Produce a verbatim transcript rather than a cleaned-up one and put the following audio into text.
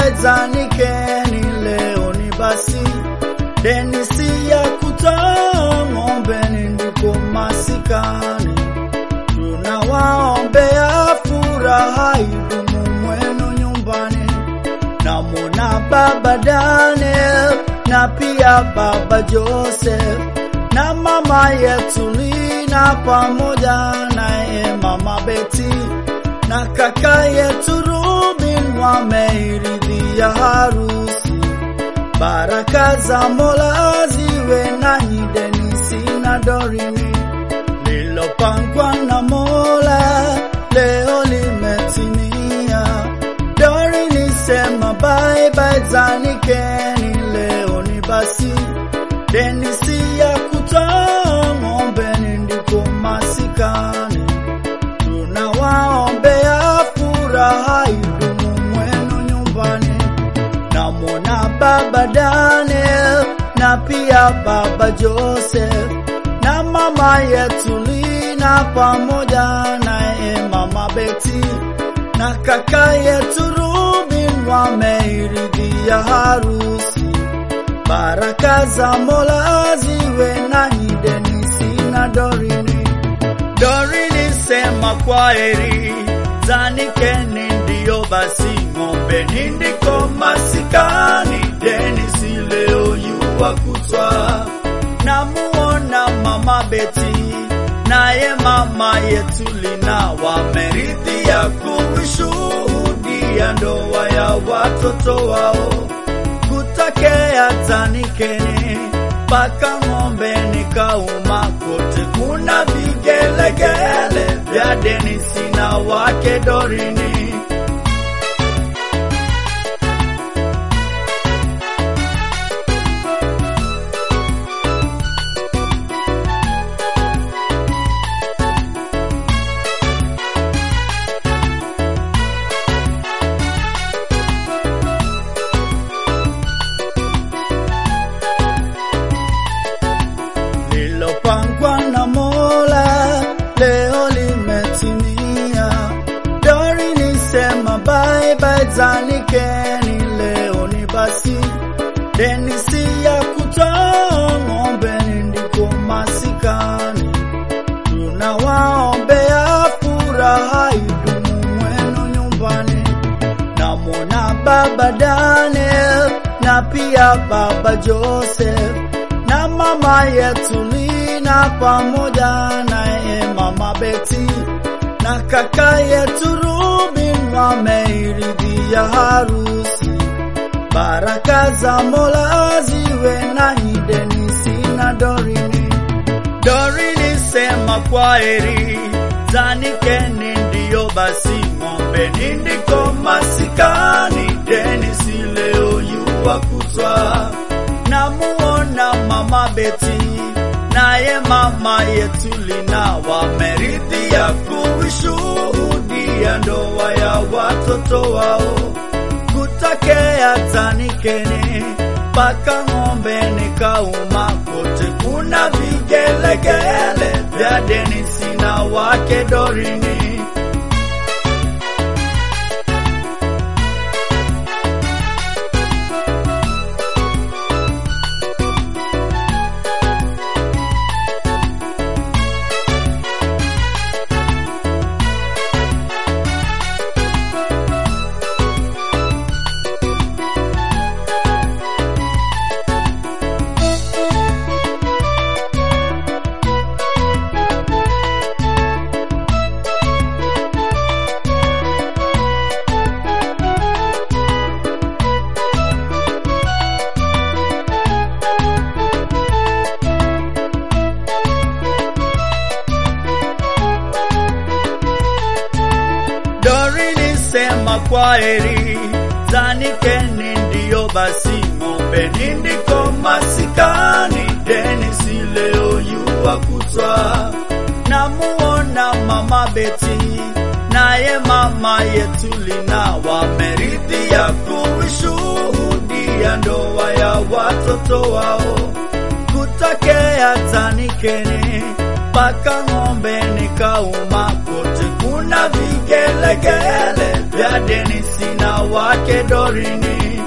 bye zanikeni leo ni basi. Denisi ya kutoa ng'ombeni ndiko masikani. Tunawaombea furaha idumu mwenu nyumbani. Namwona Baba Daniel na pia Baba Joseph na mama yetu Lina pamoja naye Mama Betty na kaka yetu Rubin wameiridhia harusi. Baraka za Mola ziwe nanyi Denisi na Dorini. Lilopangwa na Mola leo limetimia. Dorini sema bye bye zanikeni leo ni basi. Denisi ya kutoa ng'ombeni ndiko masikani. Tunawaombea furaha idumu mwenu nyumbani. Namwona Baba Daniel na pia Baba Joseph na mama yetu Lina pamoja naye Mama Betty na kaka yetu Rubin wameiridhia harusi. Baraka za Mola ziwe nanyi Denisi na Dorini. Dorini sema kwaheri zanikeni ndio basi ng'ombeni ndiko masikani. Denisi leo yuwa kutwa. Namuona Mama Betty naye mama yetu Lina wameridhia kushuhudia ndoa ya watoto wao. Kutakea zanikeni paka ng'ombeni kauma kote kuna vigelegele vya Denisi na wake Dorini. Lilopangwa na Mola leo limetimia. Dorini sema bye bye zanikeni leo ni basi. Denisi ya kutoa ng'ombeni ndiko masikani. Tunawaombea furaha idumu mwenu nyumbani. Namwona Baba Daniel na pia Baba Joseph na mama yetu Lina pamoja naye Mama Betty na kaka yetu Rubin wameiridhia harusi. Baraka za Mola ziwe nanyi Denisi na Dorini. Dorini sema kwaheri zanikeni ndio basi ng'ombeni ndiko masikani. Denisi leo yuwa kutwa. Namuona Mama Betty naye mama yetu Lina wameridhia kushuhudia ndoa ya watoto wao. Kutakea zanikeni paka ng'ombeni kauma kote kuna vigelegele vya Denisi na wake Dorini. Dorini sema kwaheri zanikeni ndio basi ng'ombeni ndiko masikani. Denisi leo yuwa kutwa. Namuona Mama Betty naye mama yetu Lina wameridhia kushuhudia ndoa ya watoto wao. Kutakea zanikeni paka ng'ombeni kauma kote kuna vigelegele vya Denisi na wake Dorini,